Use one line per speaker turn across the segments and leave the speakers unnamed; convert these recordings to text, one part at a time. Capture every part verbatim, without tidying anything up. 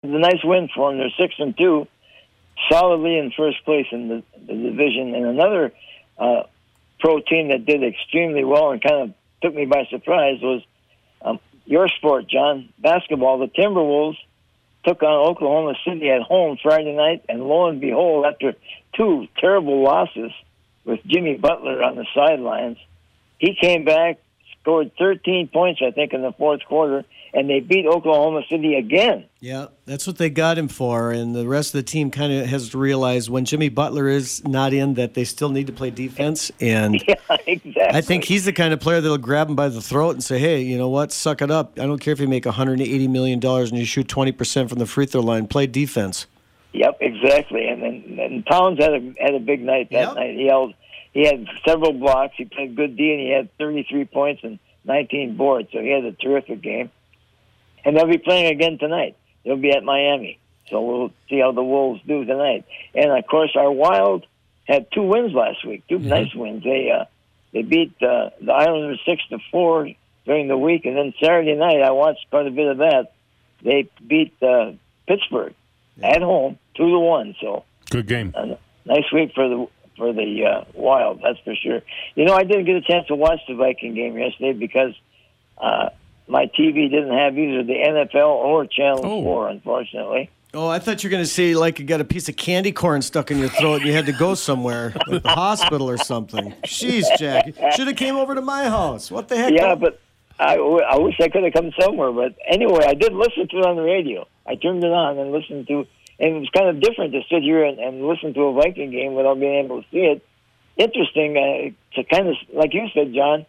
a nice win for them. They're six and two, solidly in first place in the, the division. And another uh, pro team that did extremely well and kind of took me by surprise was um, your sport, John, basketball. The Timberwolves took on Oklahoma City at home Friday night, and lo and behold, after two terrible losses with Jimmy Butler on the sidelines, he came back, scored thirteen points, I think, in the fourth quarter, and they beat Oklahoma City again.
Yeah, that's what they got him for, and the rest of the team kind of has to realize when Jimmy Butler is not in that they still need to play defense, and
yeah, exactly.
I think he's the kind of player that'll grab him by the throat and say, hey, you know what, suck it up. I don't care if you make one hundred eighty million dollars and you shoot twenty percent from the free throw line. Play defense.
Yep, exactly. And then and Towns had a had a big night that
yep.
night. He held, he had several blocks. He played good D, and he had thirty-three points and nineteen boards, so he had a terrific game. And they'll be playing again tonight. They'll be at Miami. So we'll see how the Wolves do tonight. And, of course, our Wild had two wins last week, two mm-hmm. nice wins. They uh, they beat uh, the Islanders six to four during the week. And then Saturday night, I watched quite a bit of that. They beat uh, Pittsburgh yeah. at home two to one. So
good game.
Uh, nice week for the for the uh, Wild, that's for sure. You know, I didn't get a chance to watch the Viking game yesterday because uh, – my T V didn't have either the N F L or Channel oh. four, unfortunately.
Oh, I thought you were going to say like you got a piece of candy corn stuck in your throat and you had to go somewhere, like the hospital or something. Jeez, Jack. Should have came over to my house. What the heck?
Yeah, but I, I wish I could have come somewhere. But anyway, I did listen to it on the radio. I turned it on and listened to, and it was kind of different to sit here and, and listen to a Viking game without being able to see it. Interesting uh, to kind of, like you said, John,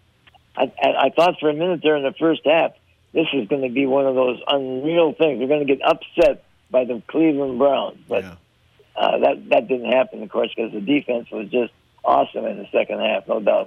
I, I thought for a minute there in the first half, this is going to be one of those unreal things. We're going to get upset by the Cleveland Browns. But yeah. uh, that, that didn't happen, of course, because the defense was just awesome in the second half, no doubt.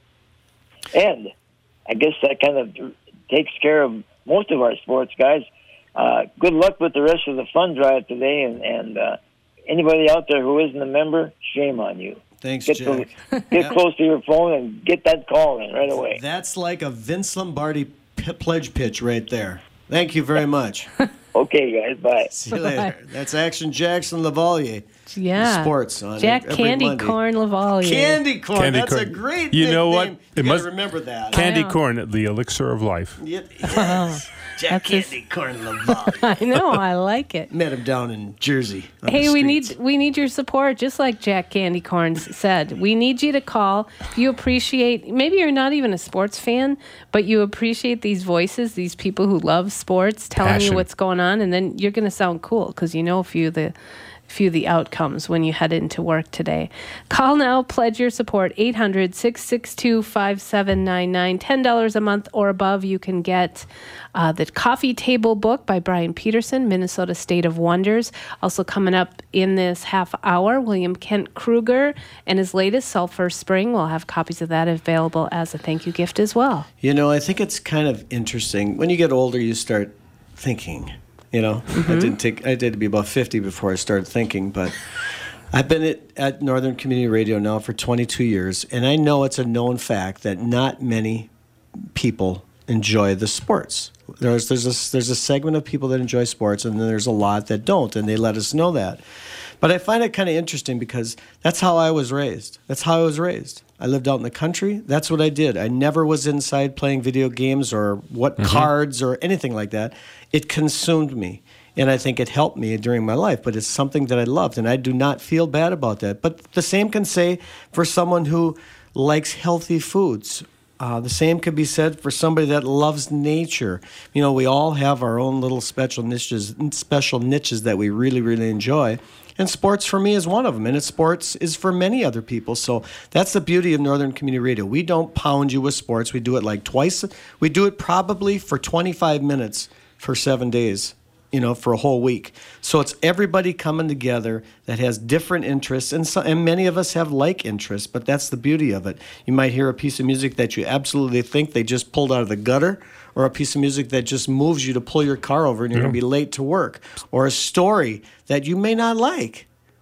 And I guess that kind of takes care of most of our sports, guys. Uh, good luck with the rest of the fund drive today. And, and uh, anybody out there who isn't a member, shame on you.
Thanks,
get
Jack.
To, get yep. close to your phone and get that call in right away.
That's like a Vince Lombardi p- pledge pitch right there. Thank you very much.
Okay, guys. Bye.
See you later. That's Action Jackson Lavalier.
Yeah.
Sports on
Jack
every
Candy
Monday.
Corn Lavalier.
Candy Corn.
Candy
That's
corn.
a great
You know
nickname.
what?
You
it must
remember that.
Candy Corn, the elixir of life.
Yep. Yes. Jack
That's
Candy Corn Lavalier.
I know. I like it.
Met him down in Jersey.
Hey, we need we need your support, just like Jack Candy Corn said. We need you to call. If you appreciate, maybe you're not even a sports fan, but you appreciate these voices, these people who love sports, telling
Passion.
you what's going on, and then you're going to sound cool because you know a few of the few of the outcomes when you head into work today. Call now, pledge your support, eight hundred, six six two, five seven nine nine. ten dollars a month or above, you can get uh, the Coffee Table book by Brian Peterson, Minnesota State of Wonders. Also coming up in this half hour, William Kent Kruger and his latest, Sulphur Spring. We'll have copies of that available as a thank you gift as well.
You know, I think it's kind of interesting. When you get older, you start thinking. You know, mm-hmm. I didn't take. I did to be about fifty before I started thinking, but I've been at, at Northern Community Radio now for twenty-two years, and I know it's a known fact that not many people enjoy the sports. There's there's a there's a segment of people that enjoy sports, and then there's a lot that don't, and they let us know that. But I find it kind of interesting because that's how I was raised. That's how I was raised. I lived out in the country. That's what I did. I never was inside playing video games or what mm-hmm. cards or anything like that. It consumed me, and I think it helped me during my life, but it's something that I loved, and I do not feel bad about that. But the same can say for someone who likes healthy foods. Uh, the same could be said for somebody that loves nature. You know, we all have our own little special niches, special niches that we really, really enjoy. And sports for me is one of them, and it's sports is for many other people. So that's the beauty of Northern Community Radio. We don't pound you with sports. We do it like twice. We do it probably for twenty-five minutes for seven days, you know, for a whole week. So it's everybody coming together that has different interests, and, so, and many of us have like interests, but that's the beauty of it. You might hear a piece of music that you absolutely think they just pulled out of the gutter, or a piece of music that just moves you to pull your car over and you're yeah. going to be late to work, or a story that you may not like,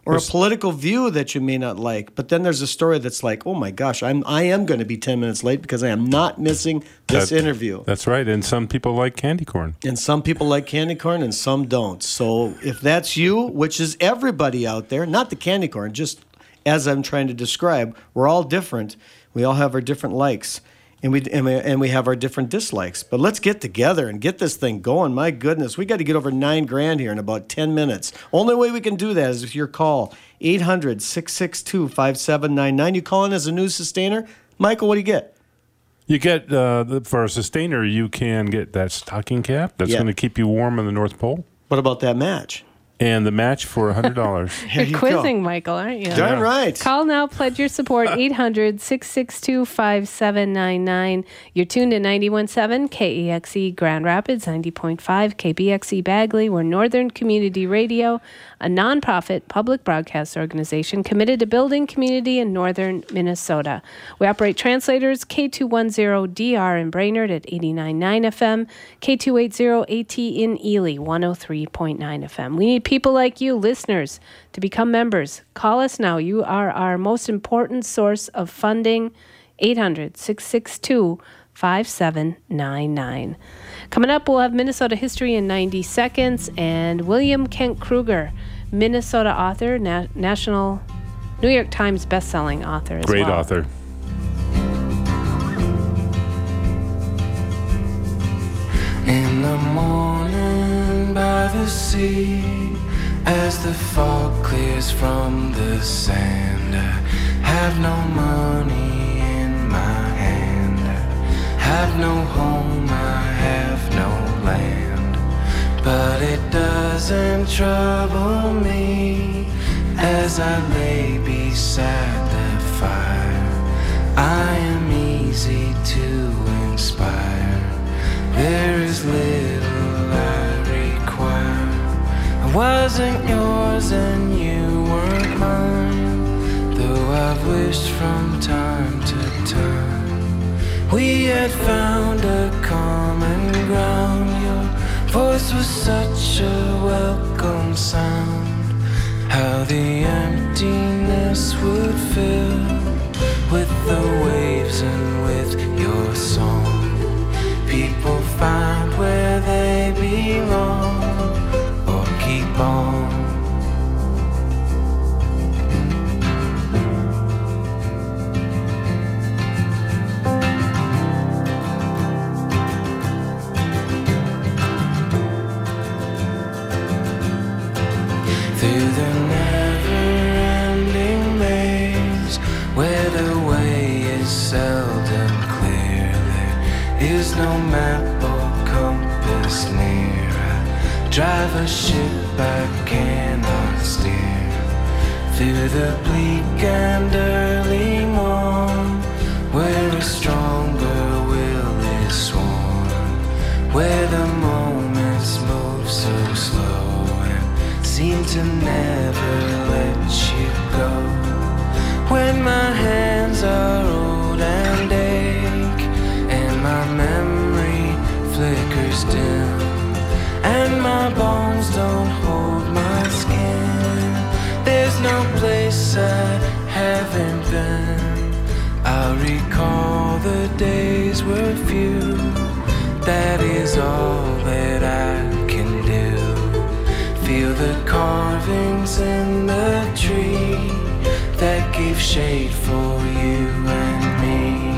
or a political view that you may not like. But then there's a story that's like, oh my gosh, I'm I am going to be ten minutes late because I am not missing this
That-
interview.
That's right. And some people like candy corn.
And some people like candy corn and some don't. So if that's you, which is everybody out there, not the candy corn, just as I'm trying to describe, we're all different. We all have our different likes. And we, and we and we have our different dislikes. But let's get together and get this thing going. My goodness, we got to get over nine grand here in about ten minutes. Only way we can do that is with your call. eight hundred, six six two, five seven nine nine. You call in as a news sustainer? Michael, what do you get?
You get, uh, the, for a sustainer, you can get that stocking cap that's
Yeah.
going to keep you warm in the North Pole.
What about that match?
And the match for one hundred dollars.
Here
You're
you
quizzing, Michael, aren't you?
go. Darn right.
Call now, pledge your support, eight hundred, six six two, five seven nine nine. You're tuned to ninety-one point seven K E X E Grand Rapids, ninety point five K B X E Bagley. We're Northern Community Radio, a nonprofit public broadcast organization committed to building community in northern Minnesota. We operate translators K two ten D R in Brainerd at eighty-nine point nine F M, K two eighty AT in Ely, one oh three point nine F M. We need people like you, listeners, to become members. Call us now. You are our most important source of funding. eight hundred, six six two, five seven nine nine. Coming up, we'll have Minnesota history in ninety seconds and William Kent Kruger, Minnesota author, na- national New York Times bestselling author as
Great
well.
author.
In the morning by the sea, as the fog clears from the sand, I have no money in my hand, I have no home, I have no land, but it doesn't trouble me as I lay beside the fire. I am easy to inspire. There is little I require. I wasn't yours and you weren't mine, though I've wished from time to time we had found a common ground. Your voice was such a welcome sound. How the emptiness would fill with the waves and with your song. People find where they belong or keep on. Through the never-ending maze where the way is seldom clear, there is no map or compass near. I drive a ship I cannot steer through the bleak and early morn, where a stronger will is sworn, where the moments move so slow and seem to never let you go. When my hands are old and ache and my memory flickers dim and my bones don't hold my skin, there's no place I haven't been. I recall the days were few. That is all that I can do. Feel the carvings in the tree that gave shade for you and me.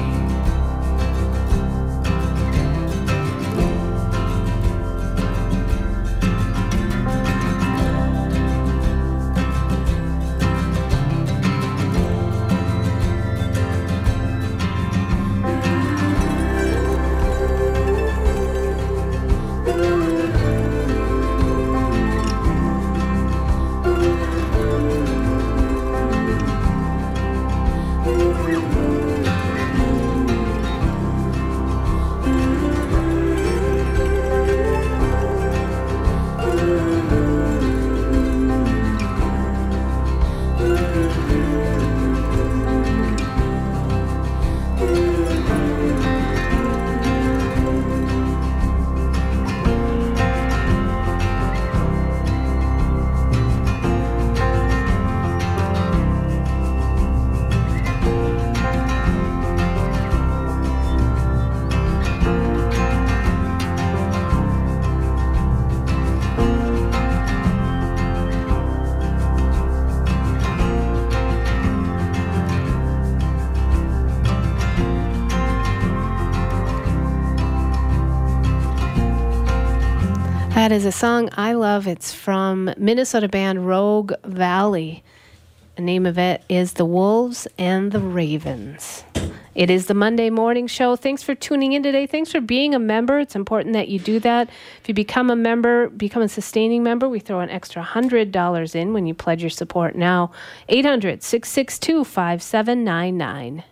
That is a song I love. It's from Minnesota band Rogue Valley. The name of it is The Wolves and the Ravens. It is the Monday Morning Show. Thanks for tuning in today. Thanks for being a member. It's important that you do that. If you become a member, become a sustaining member, we throw an extra one hundred dollars in when you pledge your support now. eight hundred, six six two, five seven nine nine.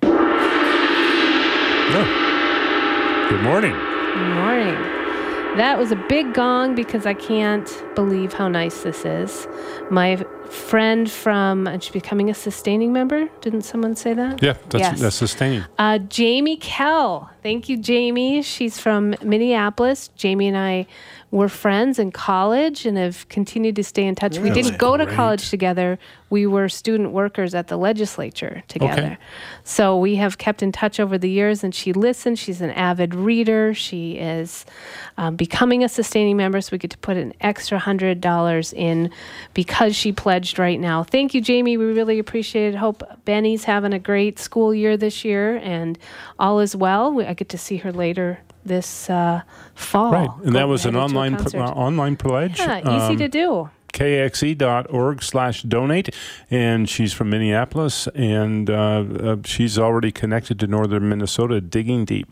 Oh. Good morning.
Good morning. That was a big gong because I can't believe how nice this is. My friend from, and she's becoming a sustaining member. Didn't someone say that?
Yeah, that's,
yes.
that's sustaining.
Uh, Jamie Kell. Thank you, Jamie. She's from Minneapolis. Jamie and I were friends in college and have continued to stay in touch.
Really?
We didn't go to
Great.
college together. We were student workers at the legislature together.
Okay.
So we have kept in touch over the years, and she listens. She's an avid reader. She is um, becoming a sustaining member, so we get to put an extra one hundred dollars in because she pledged right now. Thank you, Jamie. We really appreciate it. Hope Benny's having a great school year this year, and all is well. We, I get to see her later this uh, fall.
Right, and that
Go
was an
headed to a
online pr-
concert.
uh, online pledge.
Yeah, easy
Um,
to do.
K X E dot org slash donate, and she's from Minneapolis, and uh, uh, she's already connected to northern Minnesota, digging deep.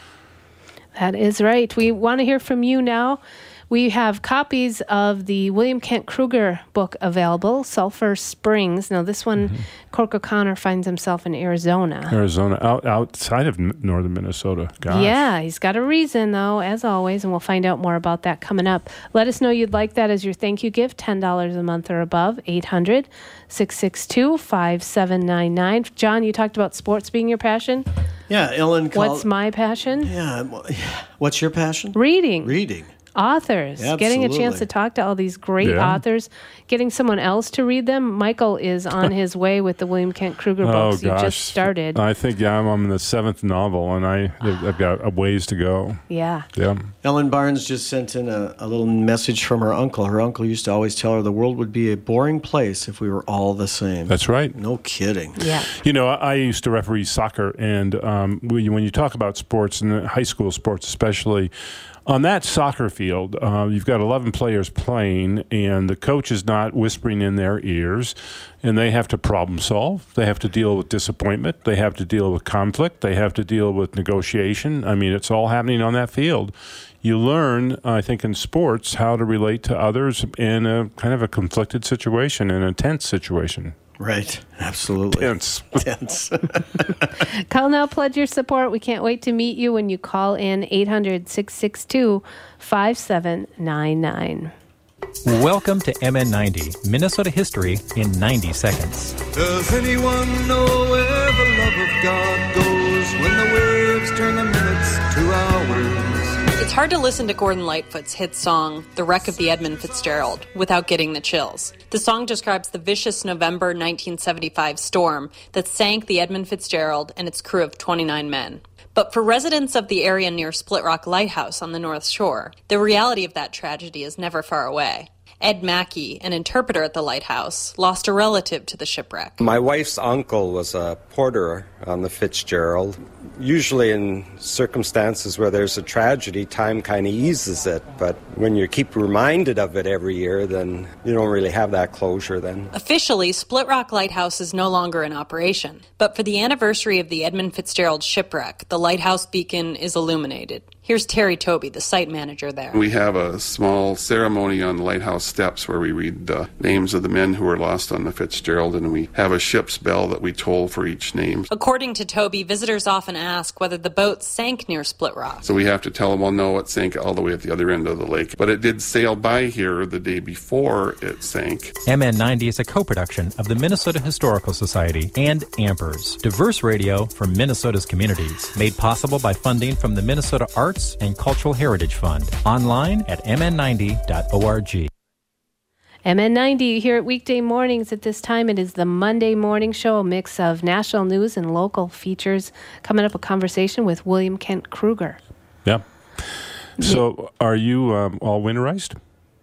That is right. We want to hear from you now. We have copies of the William Kent Kruger book available, Sulphur Springs. Now, this one, mm-hmm. Cork O'Connor finds himself in Arizona.
Arizona, out, outside of n- northern Minnesota. Gosh.
Yeah, he's got a reason, though, as always, and we'll find out more about that coming up. Let us know you'd like that as your thank you gift, ten dollars a month or above, eight hundred, six six two, five seven nine nine. John, you talked about sports being your passion.
Yeah, Ellen called.
What's my passion?
Yeah, well, yeah. What's your passion?
Reading.
Reading.
Authors, getting a chance
Absolutely.
to talk to all these great
Yeah.
authors, getting someone else to read them. Michael is on his way with the William Kent Kruger
Oh,
books. He
gosh.
just started.
I think, yeah, I'm on the seventh novel, and I, I've got a ways to go.
Yeah.
Yeah.
Ellen Barnes just sent in a, a little message from her uncle. Her uncle used to always tell her the world would be a boring place if we were all the same.
That's right.
No kidding.
Yeah.
You know, I I used to referee soccer, and um, when you- when you talk about sports, and high school sports especially, on that soccer field, uh, you've got eleven players playing, and the coach is not whispering in their ears, and they have to problem solve. They have to deal with disappointment. They have to deal with conflict. They have to deal with negotiation. I mean, it's all happening on that field. You learn, I think, in sports how to relate to others in a kind of a conflicted situation, in a tense situation.
Right. Absolutely.
Tense.
Tense.
Call now, pledge your support. We can't wait to meet you when you call in eight hundred, six six two, five seven nine nine.
Welcome to M N ninety, Minnesota history in ninety seconds.
Does anyone know where the love of God goes when the waves turn the minutes to hours?
It's hard to listen to Gordon Lightfoot's hit song, The Wreck of the Edmund Fitzgerald, without getting the chills. The song describes the vicious November nineteen seventy-five storm that sank the Edmund Fitzgerald and its crew of twenty-nine men. But for residents of the area near Split Rock Lighthouse on the North Shore, the reality of that tragedy is never far away. Ed Mackey, an interpreter at the lighthouse, lost a relative to the shipwreck.
My wife's uncle was a porter on the Fitzgerald. Usually in circumstances where there's a tragedy, time kind of eases it. But when you keep reminded of it every year, then you don't really have that closure then.
Officially, Split Rock Lighthouse is no longer in operation. But for the anniversary of the Edmund Fitzgerald shipwreck, the lighthouse beacon is illuminated. Here's Terry Toby, the site manager there.
We have a small ceremony on the lighthouse steps where we read the names of the men who were lost on the Fitzgerald, and we have a ship's bell that we toll for each name.
According to Toby, visitors often ask whether the boat sank near Split Rock.
So we have to tell them, well, no, it sank all the way at the other end of the lake. But it did sail by here the day before it sank.
M N ninety is a co-production of the Minnesota Historical Society and Ampers, diverse radio for Minnesota's communities, made possible by funding from the Minnesota Arts and Cultural Heritage Fund. Online at m n ninety dot org.
M N ninety here at weekday mornings. At this time, it is the Monday Morning Show, a mix of national news and local features. Coming up, a conversation with William Kent Kruger.
Yeah. So are you um, all winterized?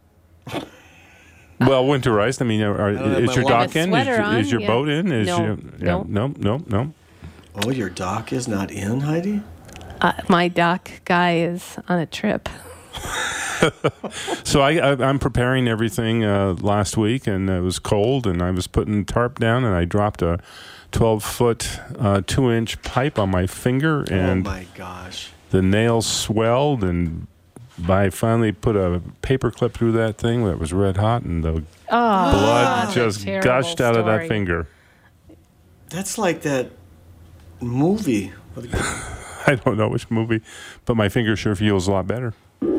Well, winterized. I mean, are, are,
have
is
my
your
long-
dock
Have a
in? Is,
sweater
your- is
on,
your
yeah.
boat in? Is
No,
your, yeah,
no.
no, no, no.
Oh, your dock is not in, Heidi?
Uh, my dock guy is on a trip.
So I, I, I'm preparing everything uh, last week, and it was cold, and I was putting tarp down, and I dropped a twelve-foot, uh, two-inch pipe on my finger, and
oh my gosh,
the nail swelled, and I finally put a paper clip through that thing that was red hot, and the
Oh,
blood
that's
just
a terrible
gushed out of that
story.
finger.
that's like that movie.
I don't know which movie, but my finger sure feels a lot better.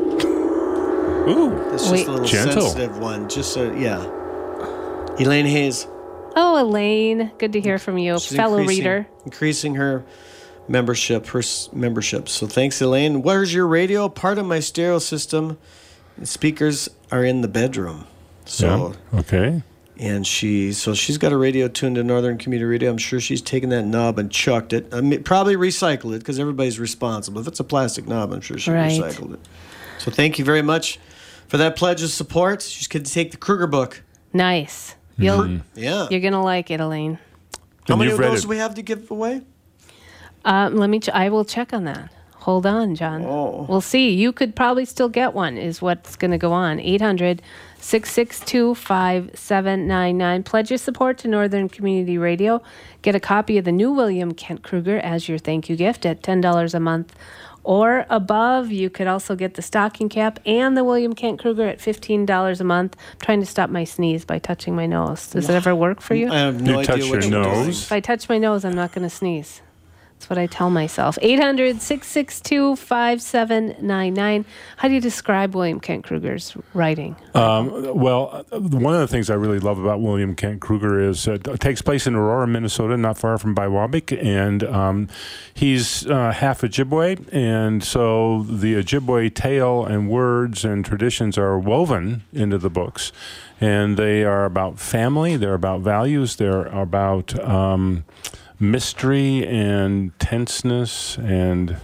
Ooh,
That's just
Wait.
a little
Gentle.
sensitive one. Just so, yeah. Elaine Hayes.
Oh, Elaine, good to hear from you,
She's
fellow
increasing-
reader.
Increasing her membership, her s- membership. So thanks, Elaine. Where's your radio? Part of my stereo system. Speakers are in the bedroom. So
yeah. Okay.
and she so she's got a radio tuned to Northern Community Radio. I'm sure she's taken that knob and chucked it. I mean, probably recycled it because everybody's responsible. If it's a plastic knob, I'm sure she
Right.
recycled it. So thank you very much for that pledge of support. She's going to take the Kruger book.
Nice. You'll,
Mm-hmm.
Yeah.
You're going to like it, Elaine.
How
And
many
you've
of
read
those
it.
do we have to give away?
Um, let me. Ch- I will check on that. Hold on, John.
Oh.
We'll see. You could probably still get one. Is what's going to go on. eight hundred, six six two, five seven nine nine. Pledge your support to Northern Community Radio. Get a copy of the new William Kent Kruger as your thank you gift at ten dollars a month or above. You could also get the stocking cap and the William Kent Kruger at fifteen dollars a month. I'm trying to stop my sneeze by touching my nose. Does it ever work for you?
I have no
You
idea
touch
what
your
you're doing.
nose?
If I touch my nose, I'm not going to sneeze. That's what I tell myself. eight hundred, six six two, five seven nine nine. How do you describe William Kent Kruger's writing?
Um, well, uh, one of the things I really love about William Kent Kruger is uh, it takes place in Aurora, Minnesota, not far from Biwabik, and um, he's uh, half Ojibwe, and so the Ojibwe tale and words and traditions are woven into the books, and they are about family, they're about values, they're about um, mystery and tenseness and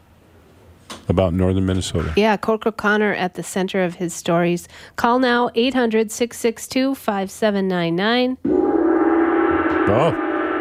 about northern Minnesota.
Yeah, Cork O'Connor at the center of his stories. Call now, eight hundred, six six two, five seven nine nine.
Oh,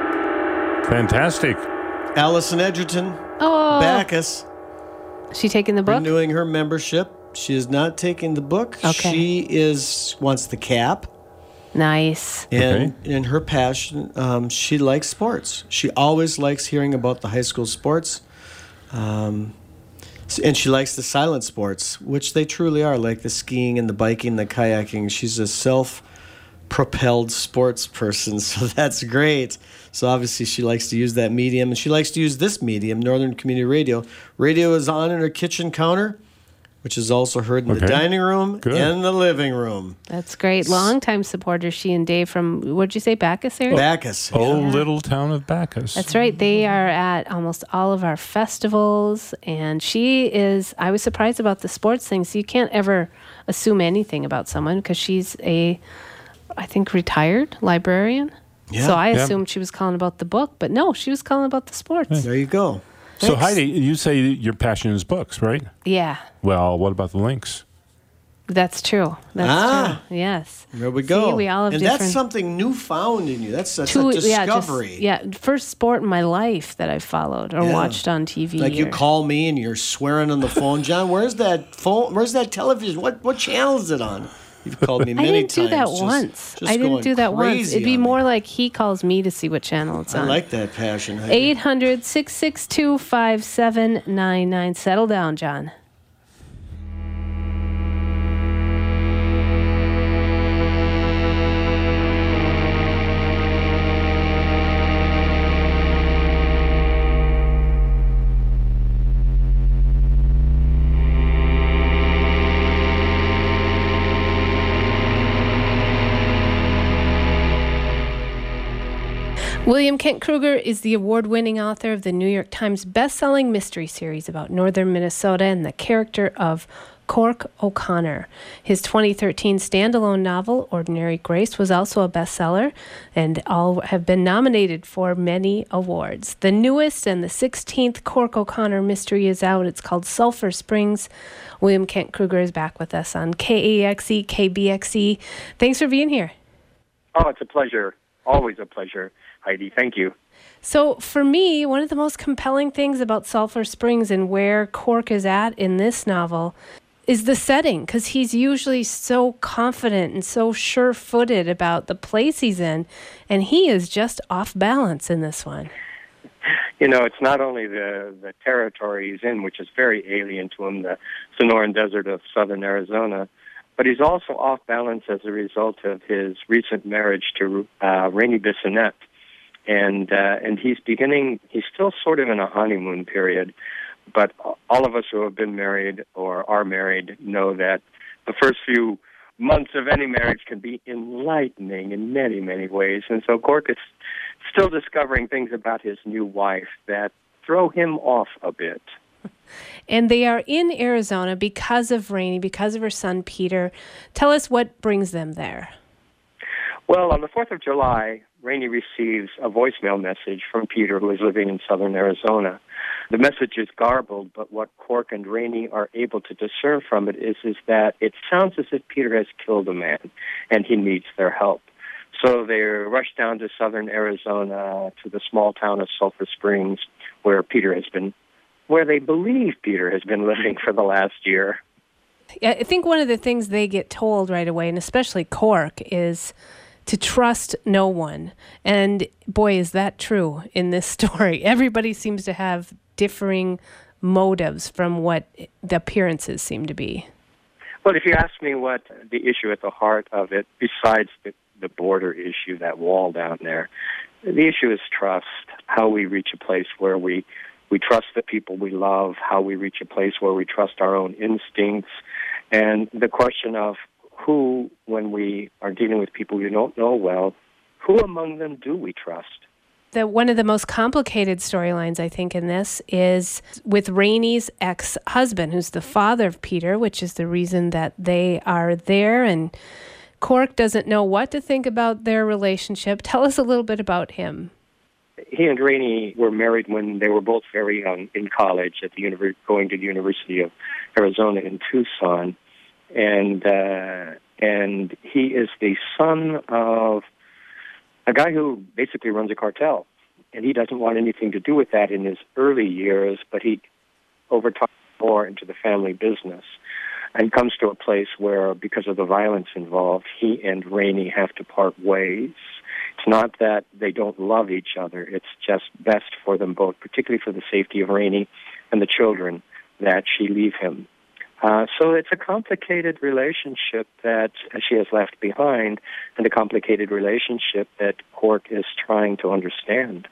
fantastic.
Allison Edgerton,
Oh,
Bacchus,
she taking the book?
renewing her membership. She is not taking the book.
Okay.
She is wants the cap.
Nice.
And in her passion, um, she likes sports. She always likes hearing about the high school sports. Um, s- and she likes the silent sports, which they truly are, like the skiing and the biking, the kayaking. She's a self-propelled sports person, so that's great. So obviously she likes to use that medium, and she likes to use this medium, Northern Community Radio. Radio is on in her kitchen counter, which is also heard in the
Okay.
dining room
Good.
and the living room.
That's great. Longtime supporters, she and Dave from, what'd you say, Bacchus area?
Bacchus.
Old
Yeah.
little town of Bacchus.
That's right. They are at almost all of our festivals. And she is, I was surprised about the sports thing. So you can't ever assume anything about someone because she's a, I think, retired librarian.
Yeah.
So I
Yeah.
assumed she was calling about the book, but no, she was calling about the sports.
There you go.
So
Thanks.
Heidi, you say your passion is books, right?
Yeah,
Well, what about the links?
that's true. That's
Ah.
true. Yes.
There we go.
See, we all have
and
different.
that's something new found in you. That's, that's
Two-
a
yeah, just-
discovery.
Yeah, first sport in my life that I followed or
Yeah.
watched on T V.
Like you
or-
call me and you're swearing on the phone, John. Where's that phone? Where's that television? What what channel is it on? You've called me
I
many
didn't do
times.
that
just-
once.
just
I didn't
going
do that once.
crazy
It'd be
on me.
more like he calls me to see what channel it's
I
on.
like that passion. Heidi.
eight hundred, six six two, five seven nine nine. Settle down, John. William Kent Kruger is the award-winning author of the New York Times best-selling mystery series about northern Minnesota and the character of Cork O'Connor. His twenty thirteen standalone novel, Ordinary Grace, was also a bestseller, and all have been nominated for many awards. The newest and the sixteenth Cork O'Connor mystery is out. It's called Sulphur Springs. William Kent Kruger is back with us on K A X E, K B X E. Thanks for being here.
Oh, it's a pleasure. Always a pleasure, Heidi. Thank you.
So for me, one of the most compelling things about Sulphur Springs and where Cork is at in this novel, is the setting, because he's usually so confident and so sure-footed about the place he's in, and he is just off balance in this one.
You know, it's not only the, the territory he's in, which is very alien to him, the Sonoran Desert of southern Arizona, but he's also off balance as a result of his recent marriage to uh, Rainey Bissonette. And, uh, and he's beginning, he's still sort of in a honeymoon period, but all of us who have been married or are married know that the first few months of any marriage can be enlightening in many, many ways. And so Cork is still discovering things about his new wife that throw him off a bit.
And they are in Arizona because of Rainey, because of her son Peter. Tell us what brings them there.
Well, on the fourth of July, Rainey receives a voicemail message from Peter, who is living in southern Arizona. The message is garbled, but what Cork and Rainey are able to discern from it is, is that it sounds as if Peter has killed a man, and he needs their help. So they rush down to southern Arizona, to the small town of Sulphur Springs, where Peter has been, where they believe Peter has been living for the last year.
I think one of the things they get told right away, and especially Cork, is to trust no one. And boy, is that true in this story. Everybody seems to have differing motives from what the appearances seem to be.
Well, if you ask me what the issue at the heart of it, besides the, the border issue, that wall down there, the issue is trust, how we reach a place where we, we trust the people we love, how we reach a place where we trust our own instincts, and the question of who, when we are dealing with people we don't know well, who among them do we trust?
The, one of the most complicated storylines, I think, in this is with Rainey's ex-husband, who's the father of Peter, which is the reason that they are there. And Cork doesn't know what to think about their relationship. Tell us a little bit about him.
He and Rainey were married when they were both very young in college, at the univer- going to the University of Arizona in Tucson. And uh, and he is the son of a guy who basically runs a cartel, and he doesn't want anything to do with that in his early years, but he over time more into the family business and comes to a place where, because of the violence involved, he and Rainey have to part ways. It's not that they don't love each other, it's just best for them both, particularly for the safety of Rainey and the children, that she leave him. Uh, so it's a complicated relationship that she has left behind, and a complicated relationship that Cork is trying to understand.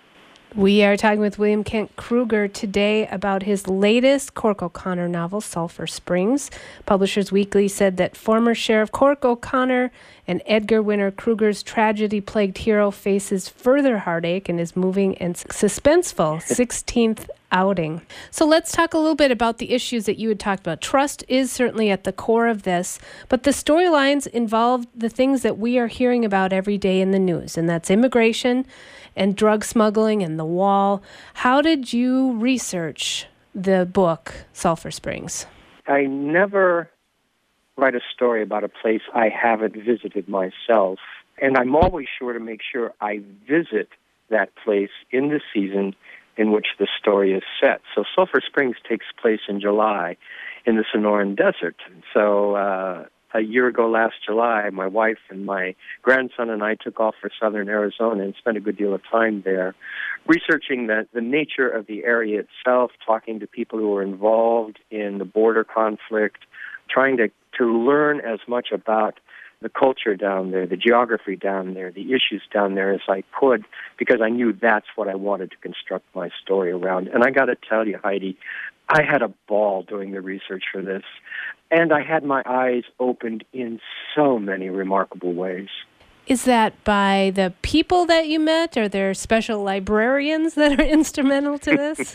We are talking with William Kent Kruger today about his latest Cork O'Connor novel, Sulphur Springs. Publishers Weekly said that former Sheriff Cork O'Connor and Edgar winner Kruger's tragedy-plagued hero faces further heartache in his moving and suspenseful sixteenth outing. So let's talk a little bit about the issues that you had talked about. Trust is certainly at the core of this, but the storylines involve the things that we are hearing about every day in the news, and that's immigration and drug smuggling and the wall. How did you research the book, Sulphur Springs?
I never write a story about a place I haven't visited myself, and I'm always sure to make sure I visit that place in the season in which the story is set. So Sulphur Springs takes place in July in the Sonoran Desert. So uh, a year ago last July, my wife and my grandson and I took off for southern Arizona and spent a good deal of time there, researching the, the nature of the area itself, talking to people who were involved in the border conflict, trying to, to learn as much about the culture down there, the geography down there, the issues down there as I could, because I knew that's what I wanted to construct my story around. And I got to tell you, Heidi, I had a ball doing the research for this, and I had my eyes opened in so many remarkable ways.
Is that by the people that you met? Are there special librarians that are instrumental to this?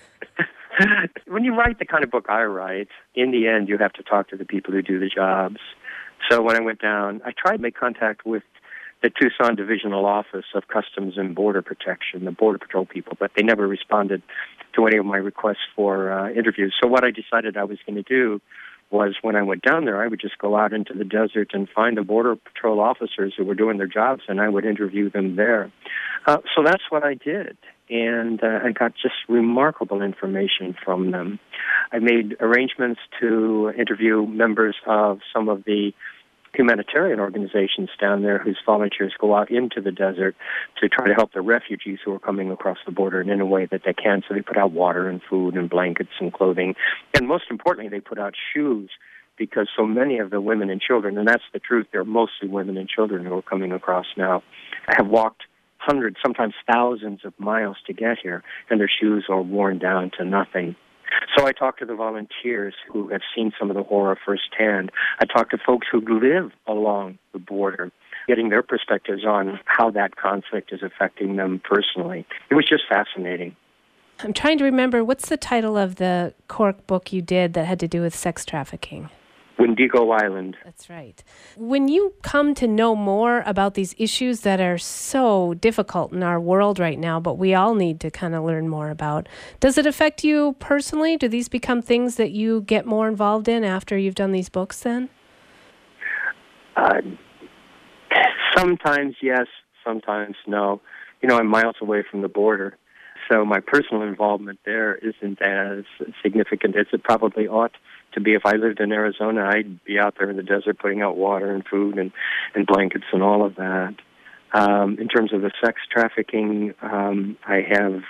When you write the kind of book I write, in the end, you have to talk to the people who do the jobs. So when I went down, I tried to make contact with the Tucson Divisional Office of Customs and Border Protection, the Border Patrol people, but they never responded to any of my requests for uh, interviews. So what I decided I was going to do was, when I went down there, I would just go out into the desert and find the Border Patrol officers who were doing their jobs, and I would interview them there. Uh, so that's what I did. and uh, I got just remarkable information from them. I made arrangements to interview members of some of the humanitarian organizations down there whose volunteers go out into the desert to try to help the refugees who are coming across the border in any way that they can. So they put out water and food and blankets and clothing. And most importantly, they put out shoes, because so many of the women and children, and that's the truth, they're mostly women and children who are coming across now, have walked hundreds, sometimes thousands of miles to get here, and their shoes are worn down to nothing. So I talked to the volunteers who have seen some of the horror firsthand. I talked to folks who live along the border, getting their perspectives on how that conflict is affecting them personally. It was just fascinating.
I'm trying to remember, what's the title of the Cork book you did that had to do with sex trafficking?
Wendigo Island.
That's right. When you come to know more about these issues that are so difficult in our world right now, but we all need to kind of learn more about, does it affect you personally? Do these become things that you get more involved in after you've done these books then?
Uh, sometimes yes, sometimes no. You know, I'm miles away from the border, so my personal involvement there isn't as significant as it probably ought to be. If I lived in Arizona, I'd be out there in the desert putting out water and food and, and blankets and all of that. Um, in terms of the sex trafficking, um, I have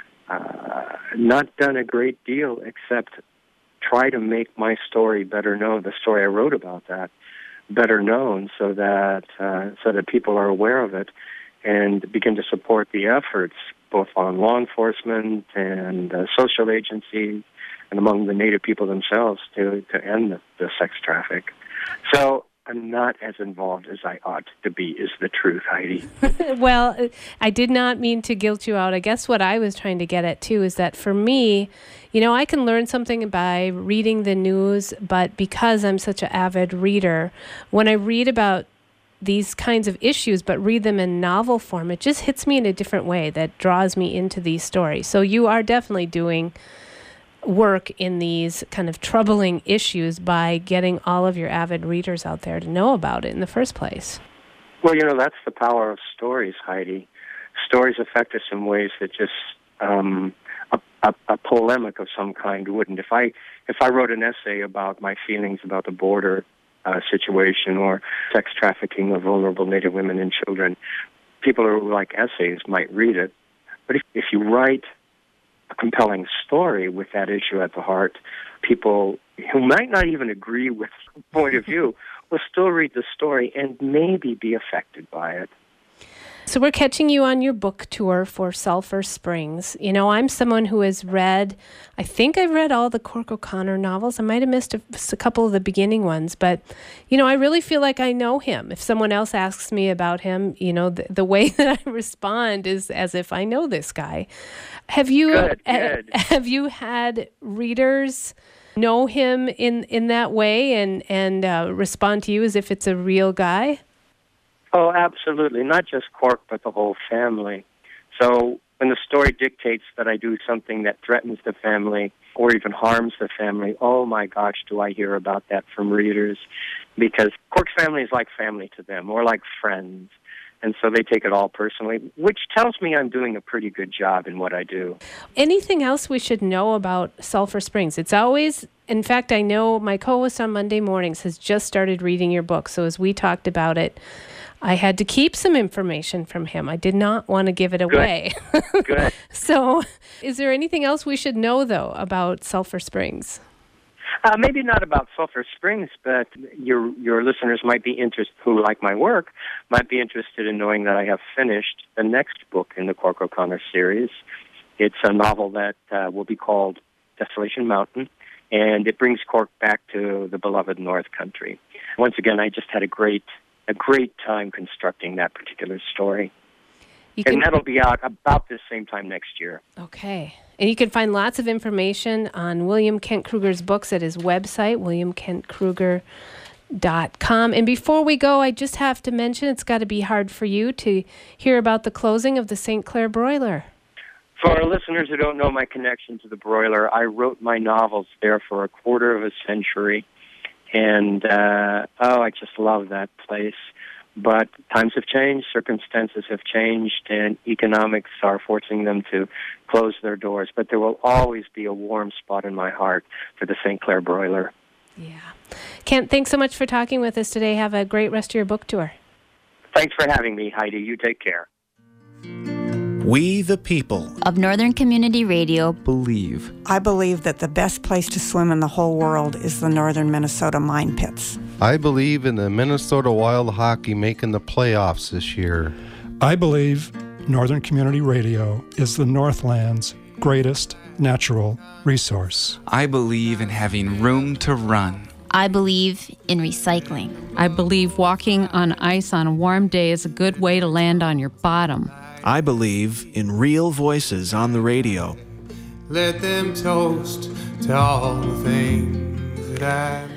uh, not done a great deal except try to make my story better known, the story I wrote about that, better known so that, uh, so that people are aware of it and begin to support the efforts both on law enforcement and uh, social agencies and among the Native people themselves to, to end the, the sex traffic. So I'm not as involved as I ought to be, is the truth, Heidi.
Well, I did not mean to guilt you out. I guess what I was trying to get at, too, is that for me, you know, I can learn something by reading the news, but because I'm such an avid reader, when I read about these kinds of issues, but read them in novel form, it just hits me in a different way that draws me into these stories. So you are definitely doing work in these kind of troubling issues by getting all of your avid readers out there to know about it in the first place.
Well, you know, that's the power of stories, Heidi. Stories affect us in ways that just um, a, a, a polemic of some kind wouldn't. If I if I wrote an essay about my feelings about the border uh, situation or sex trafficking of vulnerable Native women and children, people who like essays might read it. But if, if you write a compelling story with that issue at the heart, people who might not even agree with the point of view will still read the story and maybe be affected by it.
So we're catching you on your book tour for Sulphur Springs. You know, I'm someone who has read, I think I've read all the Cork O'Connor novels. I might have missed a, a couple of the beginning ones, but, you know, I really feel like I know him. If someone else asks me about him, you know, the, the way that I respond is as if I know this guy. Have you
good, good.
Uh, have you had readers know him in, in that way and, and uh, respond to you as if it's a real guy?
Oh, absolutely. Not just Cork, but the whole family. So when the story dictates that I do something that threatens the family or even harms the family, oh my gosh, do I hear about that from readers. Because Cork's family is like family to them, or like friends. And so they take it all personally, which tells me I'm doing a pretty good job in what I do.
Anything else we should know about Sulphur Springs? It's always, in fact, I know my co-host on Monday mornings has just started reading your book. So as we talked about it, I had to keep some information from him. I did not want to give it away.
Good. Good.
So is there anything else we should know, though, about Sulphur Springs?
Uh, maybe not about Sulphur Springs, but your your listeners might be interested, who like my work, might be interested in knowing that I have finished the next book in the Cork O'Connor series. It's a novel that uh, will be called Desolation Mountain, and it brings Cork back to the beloved North Country. Once again, I just had a great a great time constructing that particular story. You and can... that'll be out about the same time next year.
Okay. And you can find lots of information on William Kent Kruger's books at his website, william kent kruger dot com. And before we go, I just have to mention it's got to be hard for you to hear about the closing of the Saint Clair Broiler.
For our listeners who don't know my connection to the Broiler, I wrote my novels there for a quarter of a century. And, uh, oh, I just love that place. But times have changed, circumstances have changed, and economics are forcing them to close their doors. But there will always be a warm spot in my heart for the Saint Clair Broiler.
Yeah. Kent, thanks so much for talking with us today. Have a great rest of your book tour.
Thanks for having me, Heidi. You take care.
We the people
of Northern Community Radio
believe.
I believe that the best place to swim in the whole world is the northern Minnesota mine pits.
I believe in the Minnesota Wild Hockey making the playoffs this year.
I believe Northern Community Radio is the Northland's greatest natural resource.
I believe in having room to run.
I believe in recycling.
I believe walking on ice on a warm day is a good way to land on your bottom.
I believe in real voices on the radio.
Let them toast to all the things that I